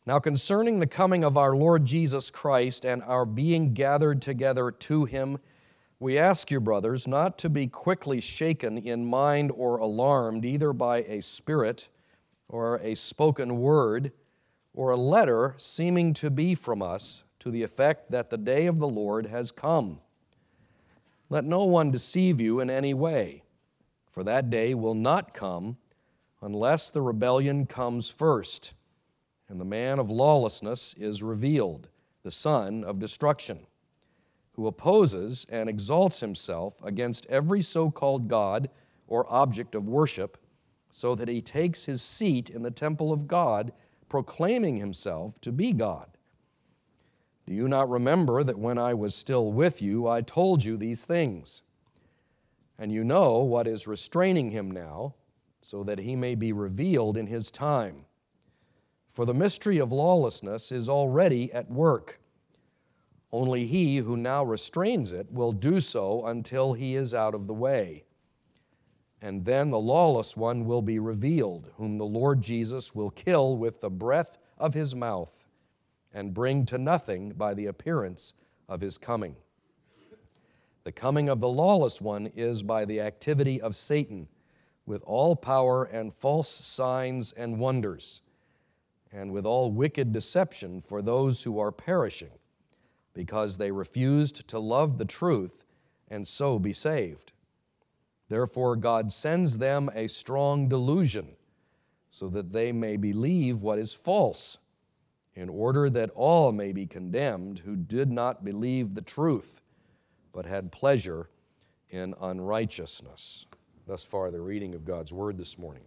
Now concerning the coming of our Lord Jesus Christ and our being gathered together to Him, we ask you, brothers, not to be quickly shaken in mind or alarmed, either by a spirit or a spoken word or a letter seeming to be from us, to the effect that the day of the Lord has come. Let no one deceive you in any way, for that day will not come unless the rebellion comes first, and the man of lawlessness is revealed, the son of destruction, who opposes and exalts himself against every so-called God or object of worship, so that he takes his seat in the temple of God, proclaiming himself to be God. Do you not remember that when I was still with you, I told you these things? And you know what is restraining him now, so that he may be revealed in his time. For the mystery of lawlessness is already at work. Only he who now restrains it will do so until he is out of the way. And then the lawless one will be revealed, whom the Lord Jesus will kill with the breath of his mouth and bring to nothing by the appearance of his coming. The coming of the lawless one is by the activity of Satan, with all power and false signs and wonders, and with all wicked deception for those who are perishing, because they refused to love the truth and so be saved. Therefore God sends them a strong delusion, so that they may believe what is false, in order that all may be condemned who did not believe the truth, but had pleasure in unrighteousness. Thus far, the reading of God's Word this morning.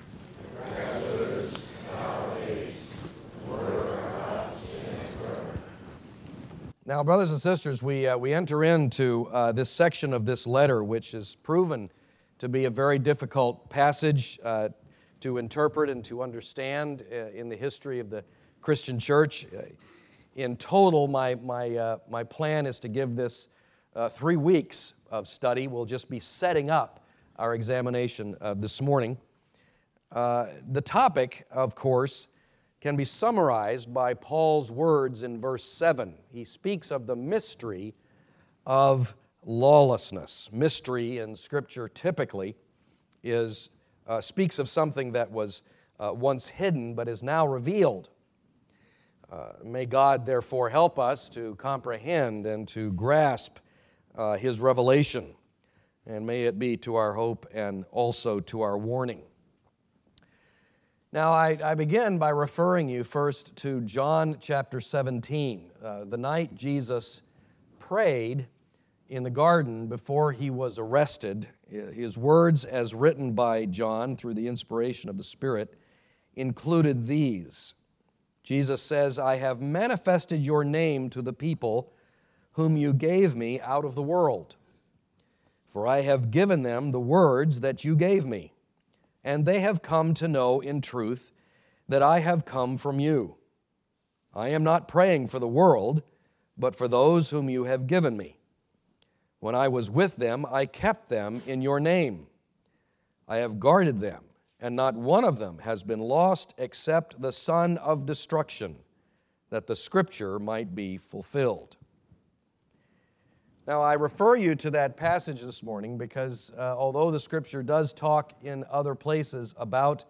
Now, brothers and sisters, we enter into this section of this letter, which is proven to be a very difficult passage to interpret and to understand in the history of the Christian church. In total, my plan is to give this 3 weeks of study. We'll just be setting up our examination this morning. The topic, of course, can be summarized by Paul's words in verse 7. He speaks of the mystery of lawlessness. Mystery in Scripture typically speaks of something that was once hidden but is now revealed. May God therefore help us to comprehend and to grasp His revelation, and may it be to our hope and also to our warning. Now, I begin by referring you first to John chapter 17, the night Jesus prayed in the garden before he was arrested. His words, as written by John through the inspiration of the Spirit, included these. Jesus says, "I have manifested your name to the people whom you gave me out of the world. For I have given them the words that you gave me, and they have come to know in truth that I have come from you. I am not praying for the world, but for those whom you have given me. When I was with them, I kept them in your name. I have guarded them, and not one of them has been lost except the son of destruction, that the Scripture might be fulfilled." Now, I refer you to that passage this morning because although the Scripture does talk in other places about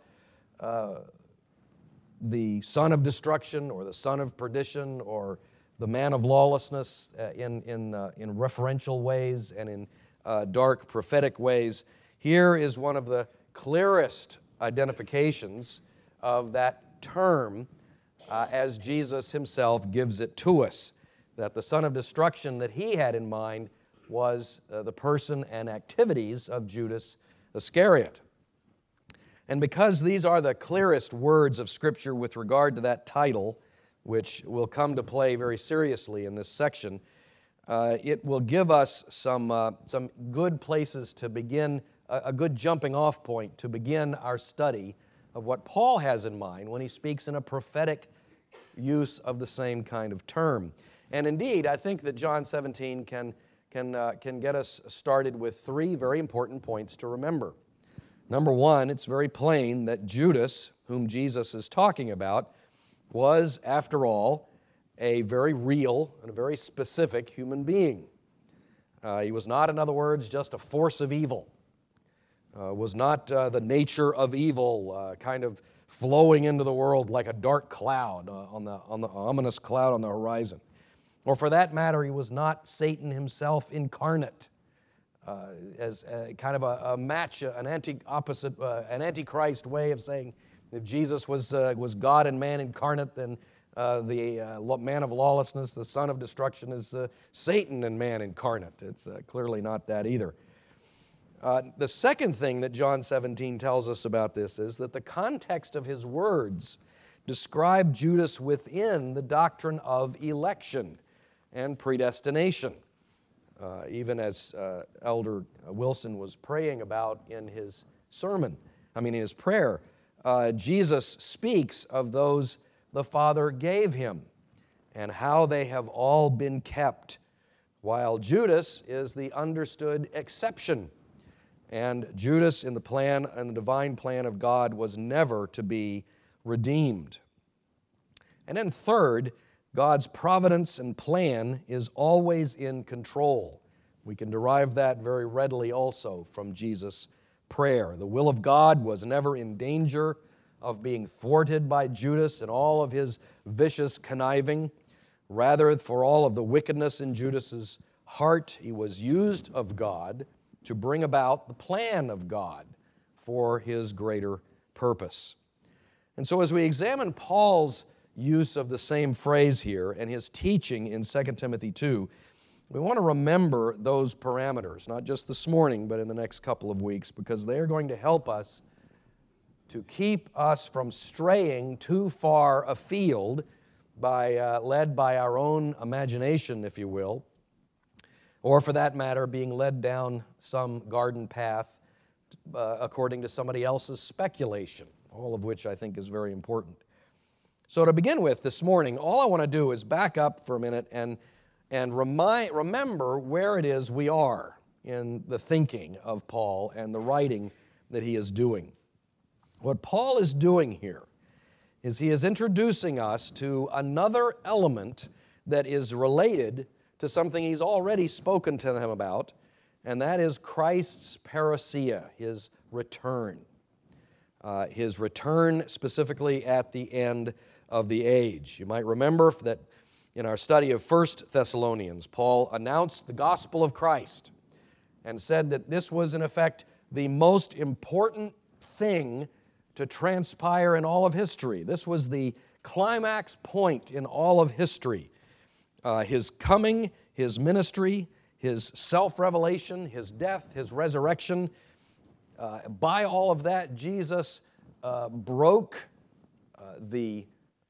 the son of destruction or the son of perdition or the man of lawlessness in referential ways and in dark prophetic ways, here is one of the clearest identifications of that term as Jesus Himself gives it to us, that the son of destruction that He had in mind was the person and activities of Judas Iscariot. And because these are the clearest words of Scripture with regard to that title, which will come to play very seriously in this section, it will give us some good places to begin, a good jumping off point to begin our study of what Paul has in mind when he speaks in a prophetic use of the same kind of term. And indeed, I think that John 17 can get us started with 3 very important points to remember. Number one, it's very plain that Judas, whom Jesus is talking about, was, after all, a very real and a very specific human being. He was not, in other words, just a force of evil. Was not the nature of evil kind of flowing into the world like a dark cloud on the ominous cloud on the horizon. Or for that matter, he was not Satan himself incarnate, as kind of a match, an antichrist way of saying if Jesus was God and man incarnate, then the man of lawlessness, the son of destruction, is Satan and man incarnate. It's clearly not that either. The second thing that John 17 tells us about this is that the context of his words describe Judas within the doctrine of election and predestination. Even as Elder Wilson was praying about in his in his prayer, Jesus speaks of those the Father gave him and how they have all been kept, while Judas is the understood exception. And Judas, in the plan and the divine plan of God, was never to be redeemed. And then third, God's providence and plan is always in control. We can derive that very readily also from Jesus' prayer. The will of God was never in danger of being thwarted by Judas and all of his vicious conniving. Rather, for all of the wickedness in Judas's heart, he was used of God to bring about the plan of God for his greater purpose. And so as we examine Paul's use of the same phrase here and his teaching in 2 Timothy 2, we want to remember those parameters, not just this morning, but in the next couple of weeks, because they are going to help us to keep us from straying too far afield led by our own imagination, if you will, or for that matter, being led down some garden path according to somebody else's speculation, all of which I think is very important. So to begin with this morning, all I want to do is back up for a minute and remember where it is we are in the thinking of Paul and the writing that he is doing. What Paul is doing here is he is introducing us to another element that is related to something he's already spoken to them about, and that is Christ's parousia, his return. His return specifically at the end of the age. You might remember that in our study of 1 Thessalonians, Paul announced the gospel of Christ and said that this was in effect the most important thing to transpire in all of history. This was the climax point in all of history. His coming, his ministry, his self-revelation, his death, his resurrection. By all of that, Jesus broke the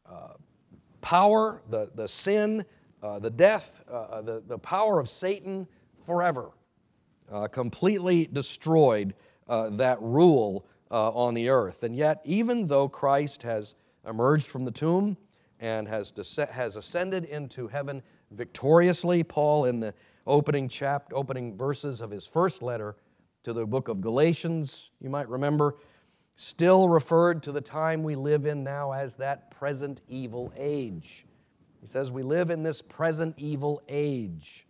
power, the sin, the death, the power of Satan forever. Completely destroyed that rule on the earth. And yet, even though Christ has emerged from the tomb and has ascended into heaven victoriously, Paul, in the opening verses of his first letter to the book of Galatians, you might remember, still referred to the time we live in now as that present evil age. He says we live in this present evil age.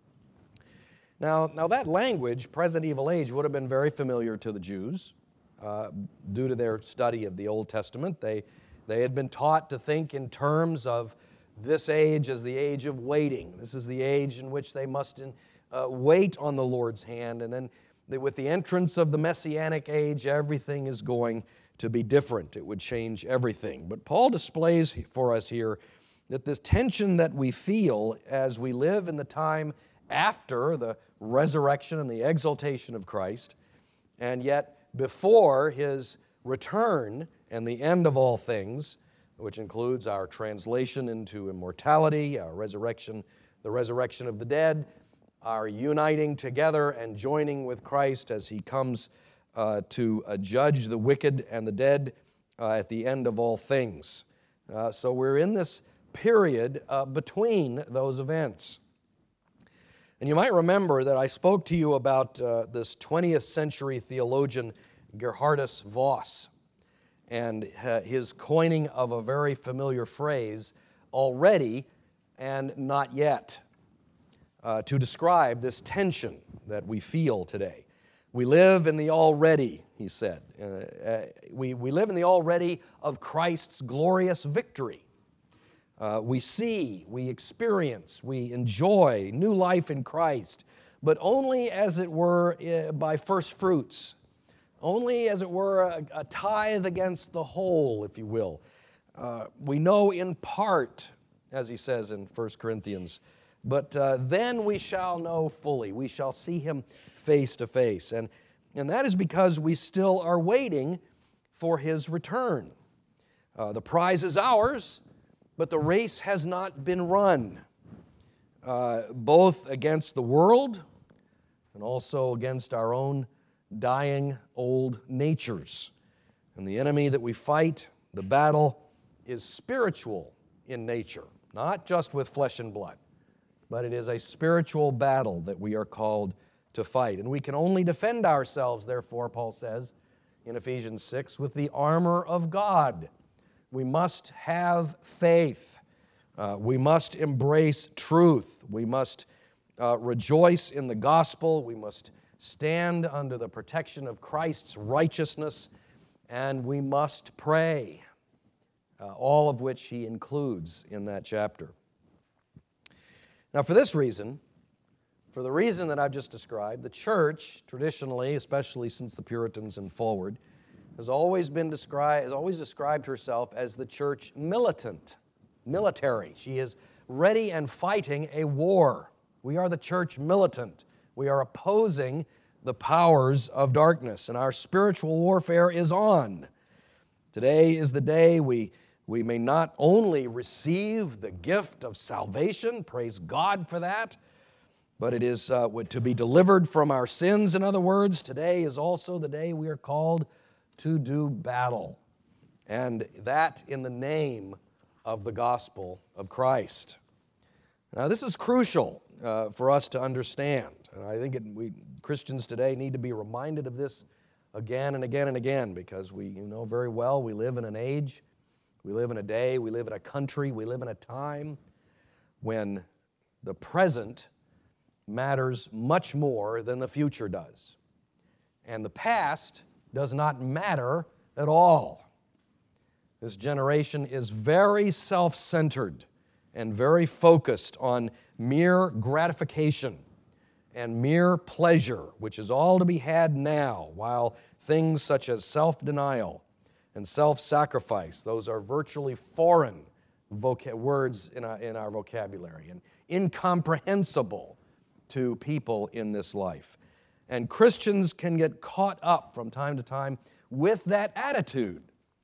Now that language, present evil age, would have been very familiar to the Jews due to their study of the Old Testament. They had been taught to think in terms of this age as the age of waiting. This is the age in which they must wait on the Lord's hand, and then with the entrance of the Messianic age, everything is going to be different. It would change everything. But Paul displays for us here that this tension that we feel as we live in the time after the resurrection and the exaltation of Christ, and yet before his return and the end of all things, which includes our translation into immortality, our resurrection, the resurrection of the dead, our uniting together and joining with Christ as he comes to judge the wicked and the dead at the end of all things. So we're in this period between those events. And you might remember that I spoke to you about this 20th century theologian Gerhardus Voss. and his coining of a very familiar phrase, already and not yet, to describe this tension that we feel today. We live in the already, he said. We live in the already of Christ's glorious victory. We see, we experience, we enjoy new life in Christ, but only as it were by first fruits, only as it were a tithe against the whole, if you will. We know in part, as he says in 1 Corinthians, but then we shall know fully. We shall see him face to face. And that is because we still are waiting for his return. The prize is ours, but the race has not been run, both against the world and also against our own dying old natures. And the enemy that we fight, the battle, is spiritual in nature, not just with flesh and blood, but it is a spiritual battle that we are called to fight. And we can only defend ourselves, therefore, Paul says in Ephesians 6, with the armor of God. We must have faith. We must embrace truth. We must rejoice in the gospel. We must stand under the protection of Christ's righteousness, and we must pray, all of which he includes in that chapter. Now, for this reason, for the reason that I've just described, the church, traditionally, especially since the Puritans and forward, has always described herself as the church military. She is ready and fighting a war. We are the church militant. We are opposing the powers of darkness, and our spiritual warfare is on. Today is the day we may not only receive the gift of salvation, praise God for that, but it is to be delivered from our sins. In other words, today is also the day we are called to do battle, and that in the name of the gospel of Christ. Now, this is crucial for us to understand, and I think we Christians today need to be reminded of this again and again and again, because we know very well we live in an age, we live in a day, we live in a country, we live in a time when the present matters much more than the future does, and the past does not matter at all. This generation is very self-centered and very focused on mere gratification and mere pleasure, which is all to be had now, while things such as self-denial and self-sacrifice, those are virtually foreign words in our vocabulary and incomprehensible to people in this life. And Christians can get caught up from time to time with that attitude.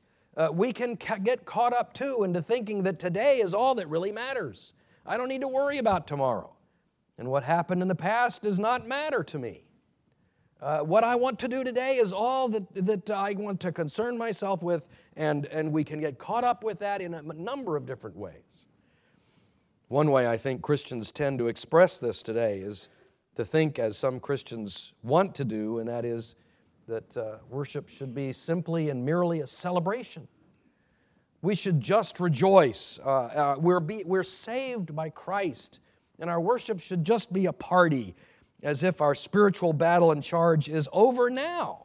We can get caught up, too, into thinking that today is all that really matters. I don't need to worry about tomorrow. And what happened in the past does not matter to me. What I want to do today is all that I want to concern myself with, and we can get caught up with that in a number of different ways. One way I think Christians tend to express this today is to think, as some Christians want to do, and that is that worship should be simply and merely a celebration. We should just rejoice. We're saved by Christ, and our worship should just be a party, as if our spiritual battle and charge is over now.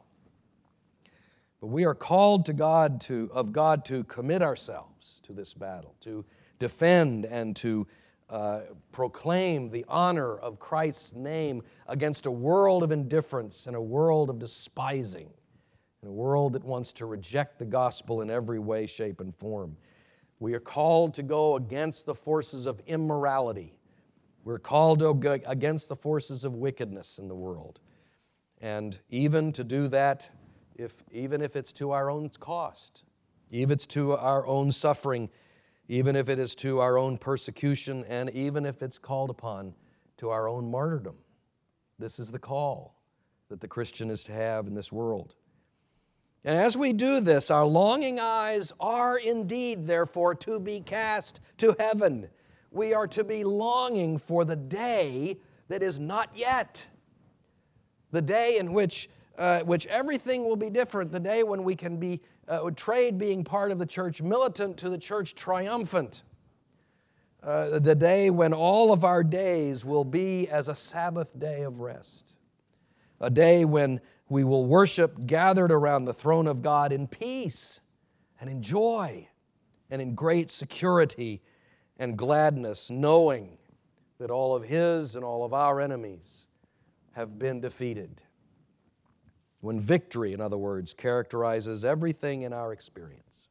But we are called of God to commit ourselves to this battle, to defend and to proclaim the honor of Christ's name against a world of indifference and a world of despising, and a world that wants to reject the gospel in every way, shape, and form. We are called to go against the forces of immorality. We're called to go against the forces of wickedness in the world. And even to do that, even if it's to our own cost, even if it's to our own suffering, even if it is to our own persecution, and even if it's called upon to our own martyrdom. This is the call that the Christian is to have in this world. And as we do this, our longing eyes are indeed, therefore, to be cast to heaven. We are to be longing for the day that is not yet, the day in which everything will be different, the day when we can be trade being part of the church militant to the church triumphant. The day when all of our days will be as a Sabbath day of rest. A day when we will worship gathered around the throne of God in peace and in joy and in great security and gladness, knowing that all of His and all of our enemies have been defeated. When victory, in other words, characterizes everything in our experience.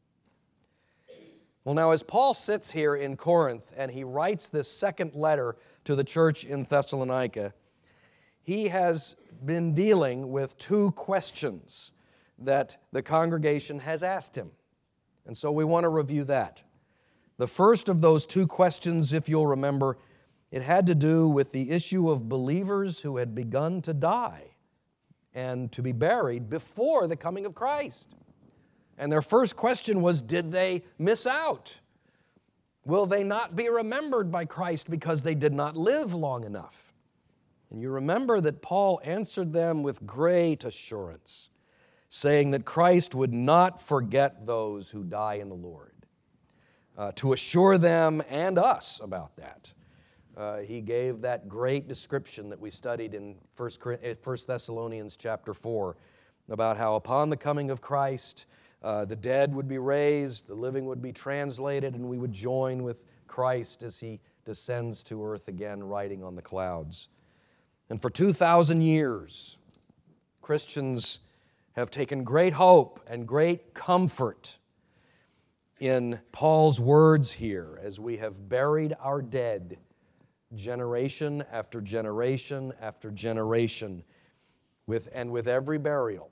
Well, now, as Paul sits here in Corinth and he writes this second letter to the church in Thessalonica, he has been dealing with two questions that the congregation has asked him. And so we want to review that. The first of those two questions, if you'll remember, it had to do with the issue of believers who had begun to die and to be buried before the coming of Christ. And their first question was, did they miss out? Will they not be remembered by Christ because they did not live long enough? And you remember that Paul answered them with great assurance, saying that Christ would not forget those who die in the Lord. To assure them and us about that, he gave that great description that we studied in 1 Thessalonians chapter 4 about how upon the coming of Christ, the dead would be raised, the living would be translated, and we would join with Christ as He descends to earth again, riding on the clouds. And for 2,000 years, Christians have taken great hope and great comfort in Paul's words here as we have buried our dead generation after generation after generation. With every burial,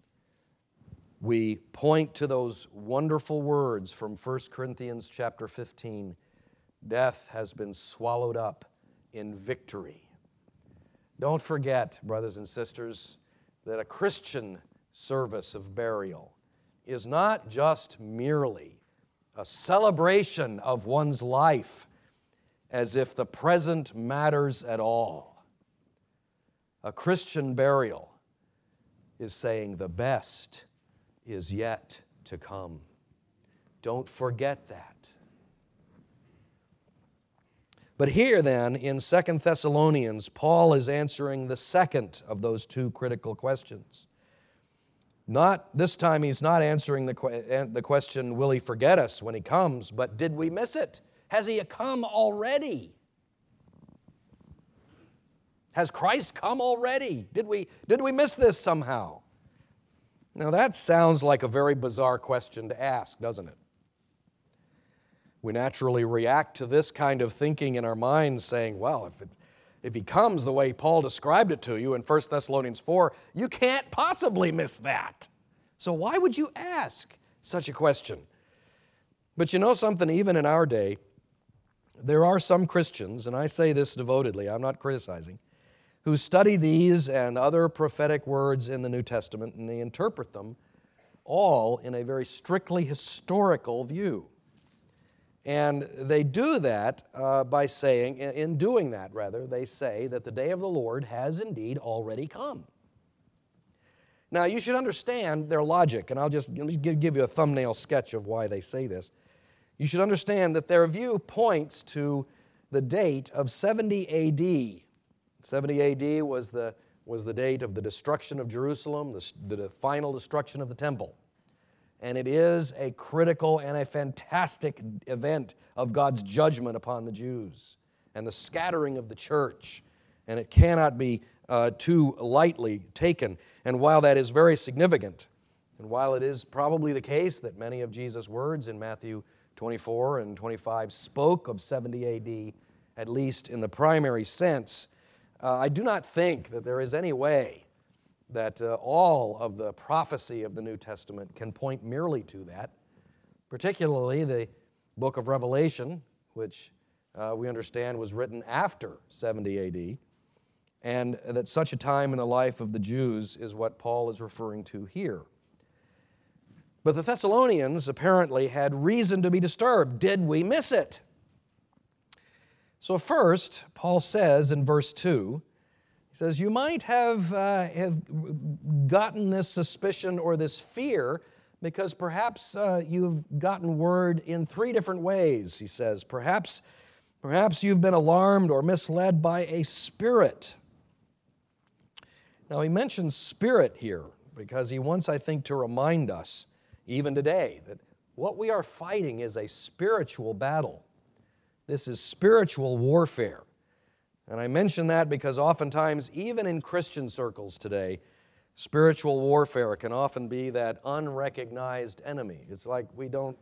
we point to those wonderful words from 1 Corinthians chapter 15. Death has been swallowed up in victory. Don't forget, brothers and sisters, that a Christian service of burial is not just merely a celebration of one's life as if the present matters at all. A Christian burial is saying the best is yet to come. Don't forget that. But here then, in 2 Thessalonians, Paul is answering the second of those two critical questions. This time he's not answering the question, will He forget us when He comes, but did we miss it? Has He come already? Has Christ come already? Did we miss this somehow? Now that sounds like a very bizarre question to ask, doesn't it? We naturally react to this kind of thinking in our minds saying, well, if He comes the way Paul described it to you in 1 Thessalonians 4, you can't possibly miss that. So why would you ask such a question? But you know something, even in our day, there are some Christians, and I say this devotedly, I'm not criticizing, who study these and other prophetic words in the New Testament, and they interpret them all in a very strictly historical view. And they do that by saying, in doing that rather, they say that the day of the Lord has indeed already come. Now, you should understand their logic, and let me give you a thumbnail sketch of why they say this. You should understand that their view points to the date of 70 A.D. 70 A.D. was the date of the destruction of Jerusalem, the final destruction of the temple. And it is a critical and a fantastic event of God's judgment upon the Jews and the scattering of the church. And it cannot be too lightly taken. And while that is very significant, and while it is probably the case that many of Jesus' words in Matthew 24 and 25 spoke of 70 A.D., at least in the primary sense, I do not think that there is any way that all of the prophecy of the New Testament can point merely to that, particularly the book of Revelation, which we understand was written after 70 A.D., and that such a time in the life of the Jews is what Paul is referring to here. But the Thessalonians apparently had reason to be disturbed. Did we miss it? So first, Paul says in verse 2, he says, you might have gotten this suspicion or this fear because perhaps you've gotten word in 3 different ways, he says. Perhaps you've been alarmed or misled by a spirit. Now, he mentions spirit here because he wants, I think, to remind us, even today, that what we are fighting is a spiritual battle. This is spiritual warfare. And I mention that because oftentimes, even in Christian circles today, spiritual warfare can often be that unrecognized enemy. It's like we don't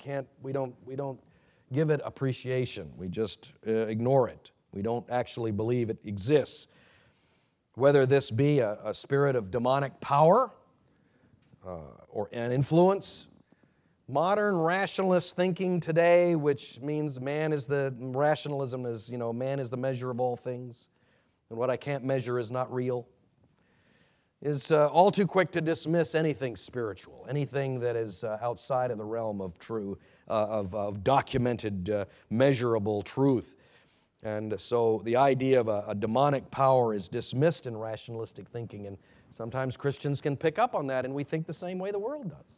give it appreciation. We just ignore it. We don't actually believe it exists. Whether this be a spirit of demonic power or an influence, modern rationalist thinking today, which means rationalism is, man is the measure of all things, and what I can't measure is not real, is all too quick to dismiss anything spiritual, anything that is outside of the realm of true, of documented, measurable truth. And so the idea of a demonic power is dismissed in rationalistic thinking, and sometimes Christians can pick up on that, and we think the same way the world does.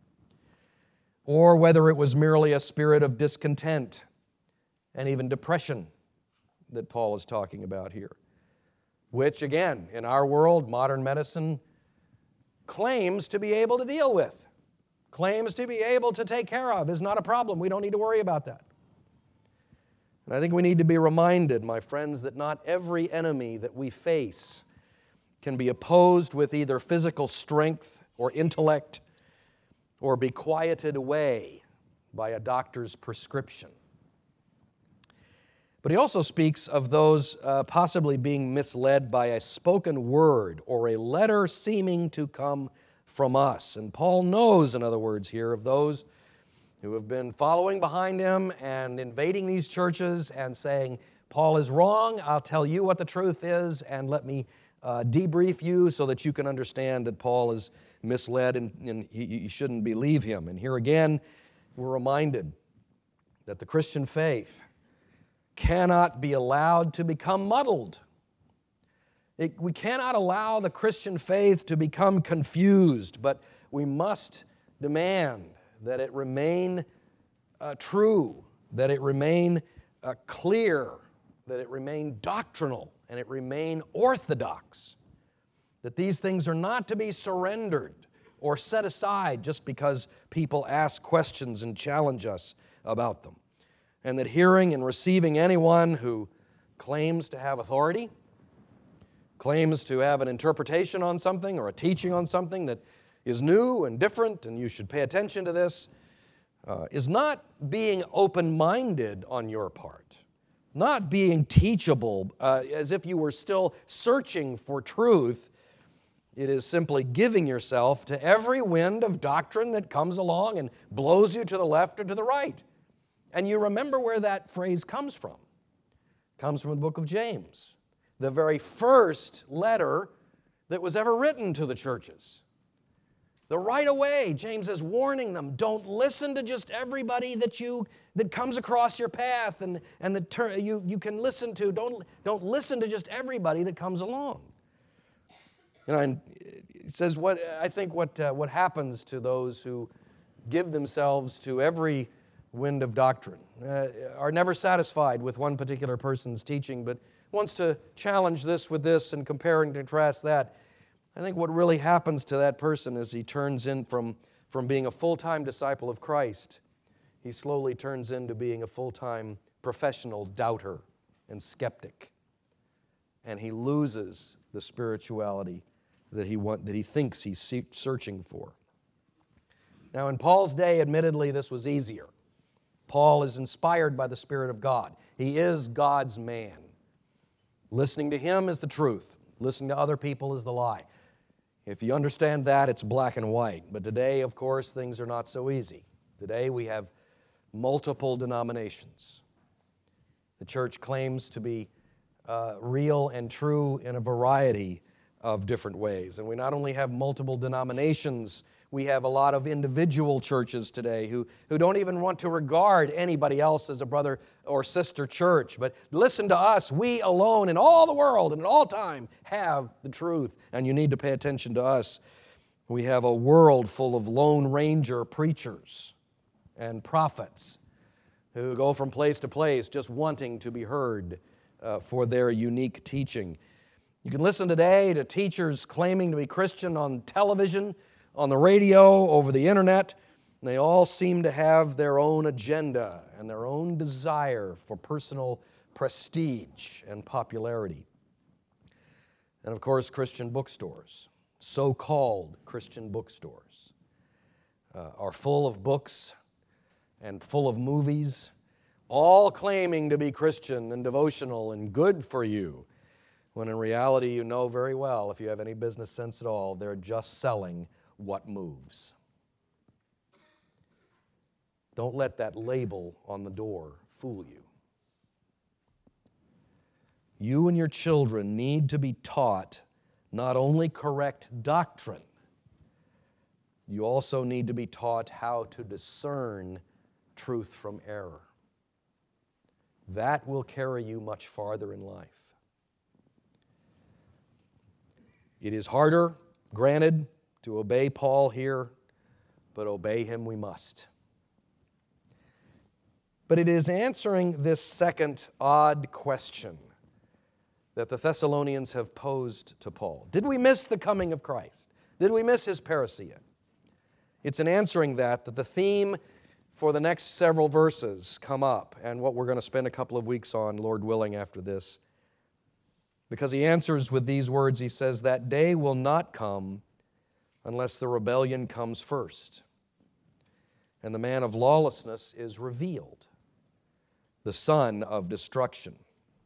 Or whether it was merely a spirit of discontent and even depression that Paul is talking about here, which, again, in our world, modern medicine claims to be able to deal with, claims to be able to take care of, is not a problem. We don't need to worry about that. And I think we need to be reminded, my friends, that not every enemy that we face can be opposed with either physical strength or intellect or be quieted away by a doctor's prescription. But he also speaks of those possibly being misled by a spoken word or a letter seeming to come from us. And Paul knows, in other words, here of those who have been following behind him and invading these churches and saying, Paul is wrong, I'll tell you what the truth is, and let me debrief you so that you can understand that Paul is misled and you shouldn't believe him. And here again, we're reminded that the Christian faith cannot be allowed to become muddled. We cannot allow the Christian faith to become confused, but we must demand that it remain true, that it remain clear, that it remain doctrinal, and it remain orthodox. That these things are not to be surrendered or set aside just because people ask questions and challenge us about them. And that hearing and receiving anyone who claims to have authority, claims to have an interpretation on something or a teaching on something that is new and different, and you should pay attention to this, is not being open-minded on your part, not being teachable as if you were still searching for truth. It is simply giving yourself to every wind of doctrine that comes along and blows you to the left or to the right. And you remember where that phrase comes from. It comes from the book of James, the very first letter that was ever written to the churches. Right away, James is warning them, don't listen to just everybody that comes across your path and that you can listen to. Don't listen to just everybody that comes along. And it says what happens to those who give themselves to every wind of doctrine, are never satisfied with one particular person's teaching, but wants to challenge this with this and compare and contrast that. I think what really happens to that person is he turns in from being a full-time disciple of Christ, he slowly turns into being a full-time professional doubter and skeptic. And he loses the spirituality that he thinks he's searching for. Now, in Paul's day, admittedly, this was easier. Paul is inspired by the Spirit of God. He is God's man. Listening to him is the truth. Listening to other people is the lie. If you understand that, it's black and white. But today, of course, things are not so easy. Today we have multiple denominations. The church claims to be real and true in a variety of different ways. And we not only have multiple denominations, we have a lot of individual churches today who don't even want to regard anybody else as a brother or sister church. But listen to us, we alone in all the world and at all time have the truth, and you need to pay attention to us. We have a world full of Lone Ranger preachers and prophets who go from place to place just wanting to be heard for their unique teaching. You can listen today to teachers claiming to be Christian on television, on the radio, over the internet. And they all seem to have their own agenda and their own desire for personal prestige and popularity. And of course, Christian bookstores, so-called Christian bookstores, are full of books and full of movies, all claiming to be Christian and devotional and good for you, when in reality you know very well, if you have any business sense at all, they're just selling what moves. Don't let that label on the door fool you. You and your children need to be taught not only correct doctrine, you also need to be taught how to discern truth from error. That will carry you much farther in life. It is harder, granted, to obey Paul here, but obey him we must. But it is answering this second odd question that the Thessalonians have posed to Paul. Did we miss the coming of Christ? Did we miss his parousia? It's in answering that the theme for the next several verses come up, and what we're going to spend a couple of weeks on, Lord willing, after this. Because he answers with these words, he says, that day will not come unless the rebellion comes first, and the man of lawlessness is revealed, the son of destruction.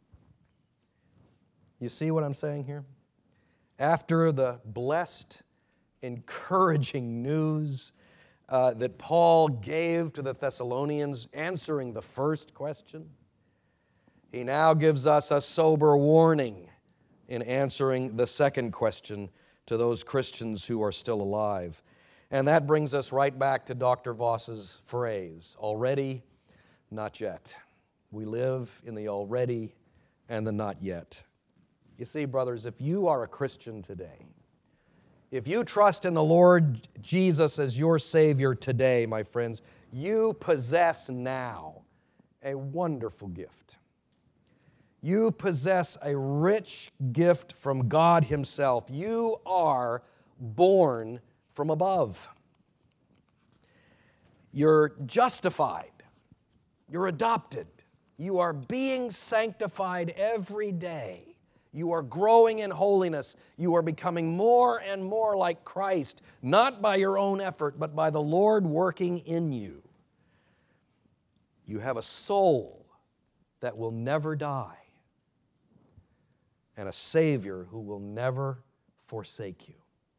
You see what I'm saying here? After the blessed, encouraging news that Paul gave to the Thessalonians, answering the first question, he now gives us a sober warning in answering the second question to those Christians who are still alive. And that brings us right back to Dr. Voss's phrase, already, not yet. We live in the already and the not yet. You see, brothers, if you are a Christian today, if you trust in the Lord Jesus as your Savior today, my friends, you possess now a wonderful gift. You possess a rich gift from God Himself. You are born from above. You're justified. You're adopted. You are being sanctified every day. You are growing in holiness. You are becoming more and more like Christ, not by your own effort, but by the Lord working in you. You have a soul that will never die, and a Savior who will never forsake you.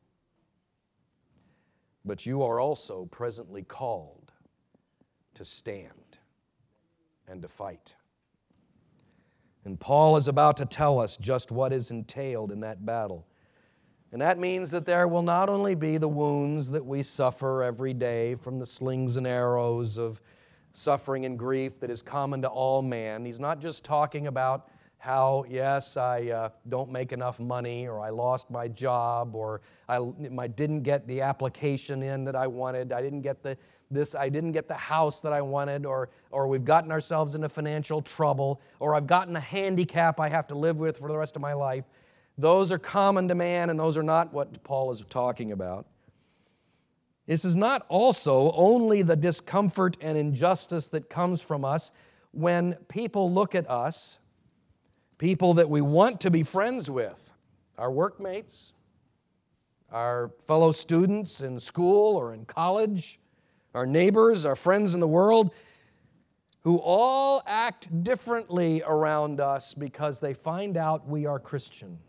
But you are also presently called to stand and to fight. And Paul is about to tell us just what is entailed in that battle. And that means that there will not only be the wounds that we suffer every day from the slings and arrows of suffering and grief that is common to all man. He's not just talking about how, yes, I don't make enough money, or I lost my job, or I didn't get the application in that I wanted, I didn't get the house that I wanted, or we've gotten ourselves into financial trouble, or I've gotten a handicap I have to live with for the rest of my life. Those are common to man, and those are not what Paul is talking about. This is not also only the discomfort and injustice that comes from us when people look at us, people that we want to be friends with, our workmates, our fellow students in school or in college, our neighbors, our friends in the world, who all act differently around us because they find out we are Christian.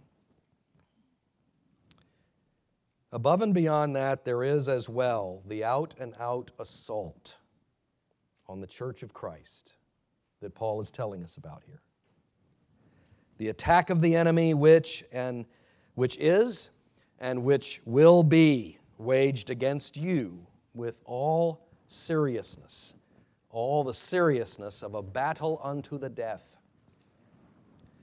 Above and beyond that, there is as well the out-and-out assault on the Church of Christ that Paul is telling us about here. The attack of the enemy which is and which will be waged against you with all seriousness, all the seriousness of a battle unto the death.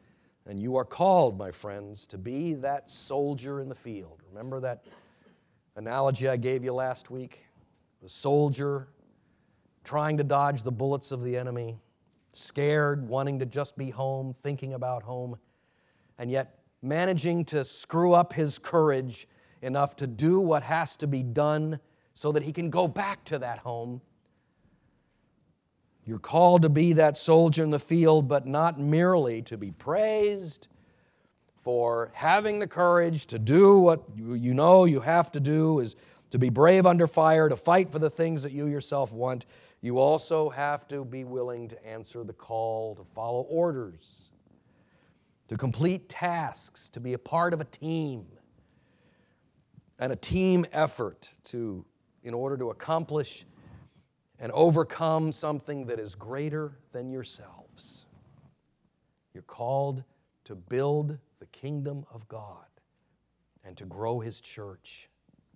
And you are called, my friends, to be that soldier in the field. Remember that analogy I gave you last week, the soldier trying to dodge the bullets of the enemy, scared, wanting to just be home, thinking about home, and yet managing to screw up his courage enough to do what has to be done so that he can go back to that home. You're called to be that soldier in the field, but not merely to be praised for having the courage to do what you know you have to do, is to be brave under fire, to fight for the things that you yourself want. You also have to be willing to answer the call, to follow orders, to complete tasks, to be a part of a team, and a team effort in order to accomplish and overcome something that is greater than yourselves. You're called to build the kingdom of God and to grow His church.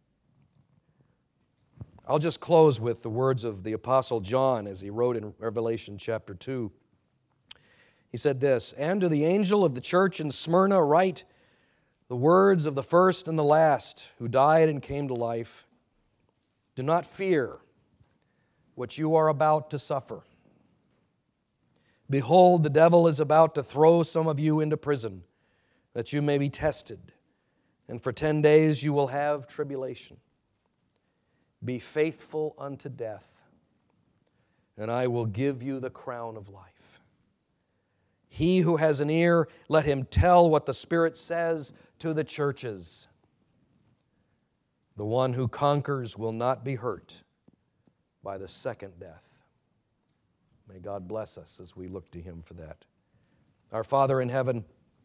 I'll just close with the words of the Apostle John as he wrote in Revelation chapter 2. He said this, "And to the angel of the church in Smyrna write the words of the first and the last who died and came to life. Do not fear what you are about to suffer. Behold, the devil is about to throw some of you into prison, that you may be tested, and for 10 days you will have tribulation. Be faithful unto death, and I will give you the crown of life. He who has an ear, let him tell what the Spirit says to the churches. The one who conquers will not be hurt by the second death." May God bless us as we look to Him for that. Our Father in heaven,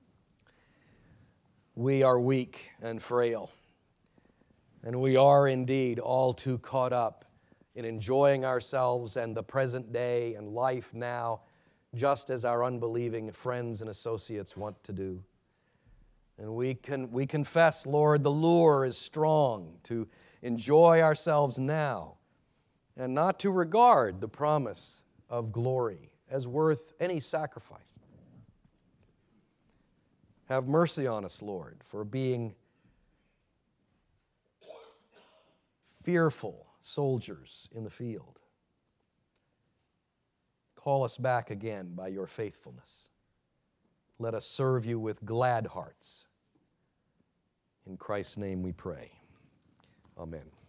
we are weak and frail, and we are indeed all too caught up in enjoying ourselves and the present day and life now, just as our unbelieving friends and associates want to do. And we confess, Lord, the lure is strong to enjoy ourselves now and not to regard the promise of glory as worth any sacrifice. Have mercy on us, Lord, for being fearful soldiers in the field. Call us back again by your faithfulness. Let us serve you with glad hearts. In Christ's name we pray. Amen.